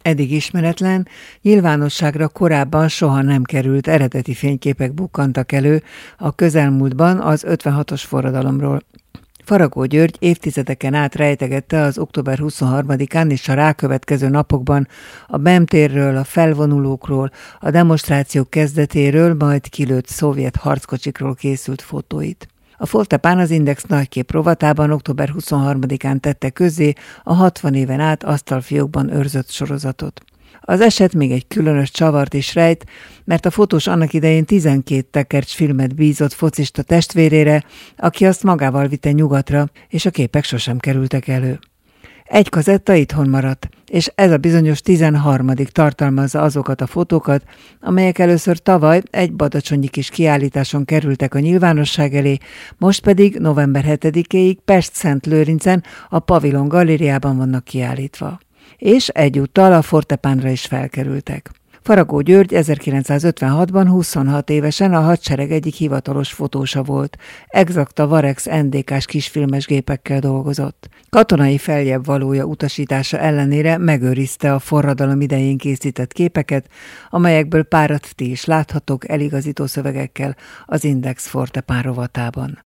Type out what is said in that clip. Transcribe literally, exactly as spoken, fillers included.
Eddig ismeretlen, nyilvánosságra korábban soha nem került eredeti fényképek bukkantak elő a közelmúltban az ötvenhatos forradalomról. Faragó György évtizedeken át rejtegette az október huszonharmadikán és a rákövetkező napokban a BEM térről, a felvonulókról, a demonstrációk kezdetéről, majd kilőtt szovjet harckocsikról készült fotóit. A Fortepán az Index nagykép rovatában október huszonharmadikán tette közzé a hatvan éven át asztalfiókban őrzött sorozatot. Az eset még egy különös csavart is rejt, mert a fotós annak idején tizenkét tekercs filmet bízott focista testvérére, aki azt magával vitte nyugatra, és a képek sosem kerültek elő. Egy kazetta itthon maradt, és ez a bizonyos tizenharmadik tartalmazza azokat a fotókat, amelyek először tavaly egy badacsonyi kis kiállításon kerültek a nyilvánosság elé, most pedig november hetedikéig Pest-Szent-Lőrincen a Pavilon galériában vannak kiállítva. És egyúttal a Fortepánra is felkerültek. Faragó György ezerkilencszázötvenhatban huszonhat évesen a hadsereg egyik hivatalos fotósa volt. Exakta Varex en dé ká-s kisfilmes gépekkel dolgozott. Katonai feljebb valója utasítása ellenére megőrizte a forradalom idején készített képeket, amelyekből párat ti is láthatok eligazító szövegekkel az Index Fortepán rovatában.